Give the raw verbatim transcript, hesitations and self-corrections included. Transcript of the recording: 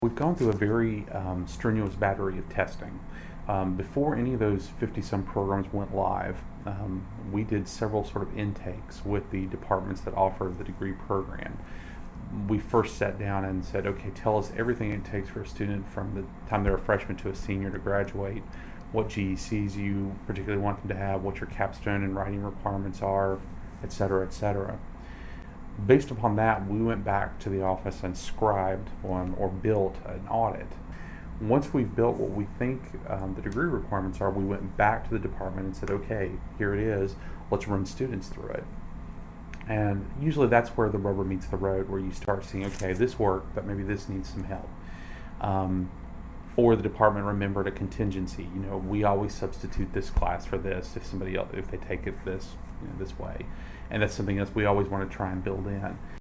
We've gone through a very um, strenuous battery of testing. Um, before any of those fifty-some programs went live, um, we did several sort of intakes with the departments that offer the degree program. We first sat down and said, okay, tell us everything it takes for a student from the time they're a freshman to a senior to graduate, what G E Cs you particularly want them to have, what your capstone and writing requirements are, et cetera, et cetera. Based upon that, we went back to the office and scribed on or built an audit. Once we've built what we think um, the degree requirements are, we went back to the department and said, okay, here it is, let's run students through it. And usually that's where the rubber meets the road, where you start seeing, okay, this worked, but maybe this needs some help. Um, or the department remembered a contingency. You know, we always substitute this class for this if somebody else, if they take it this, you know, this way. And that's something else we always want to try and build in.